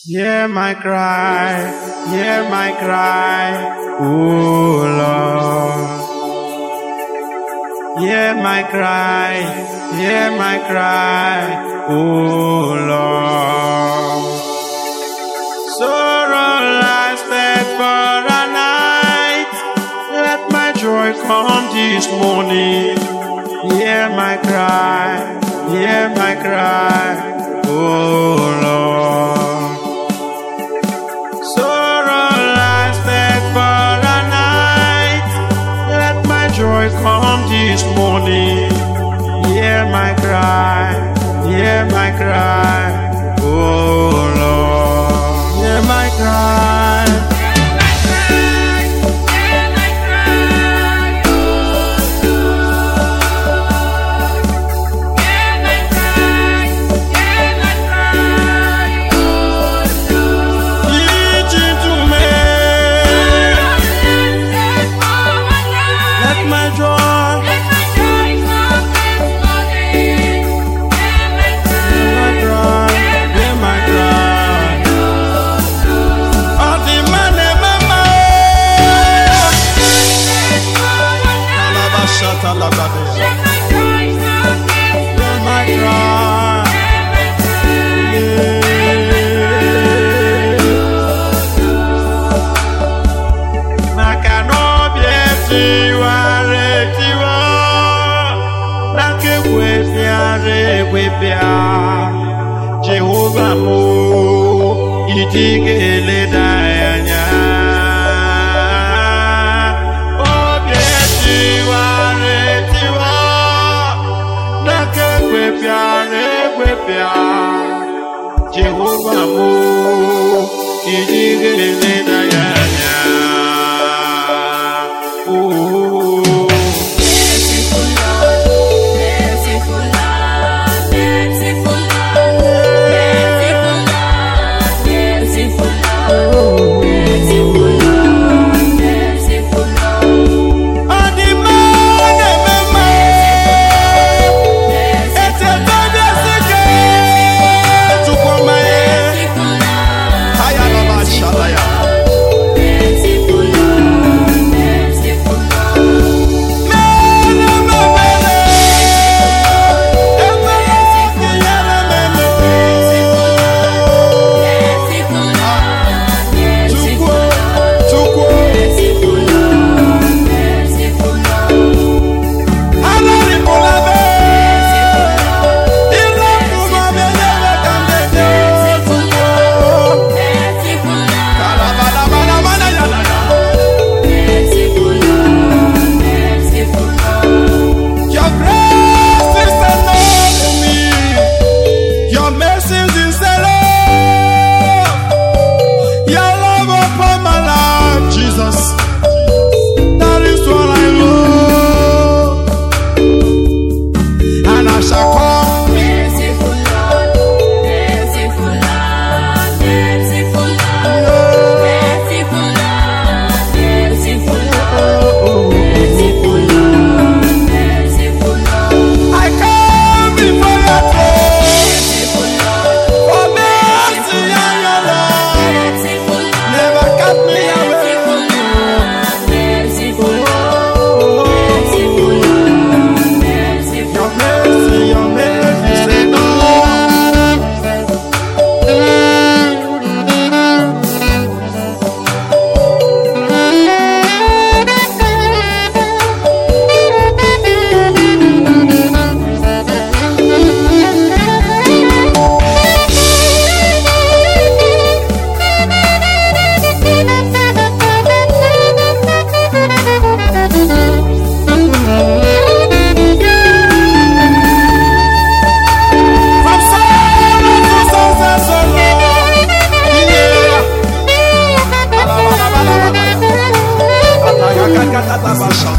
Hear my cry, hear my cry, oh Lord. Hear my cry, hear my cry, oh Lord. Sorrow lasted for a night, let my joy come this morning. Hear my cry, oh Lord. Sorrow lasted for a night, let my joy come this morning. Hear my cry, oh Lord. Hear my cry. Jehovah mo itigele dayanya obietiwa retiwa nakwepiare Jehovah mo itigele dayanya Basha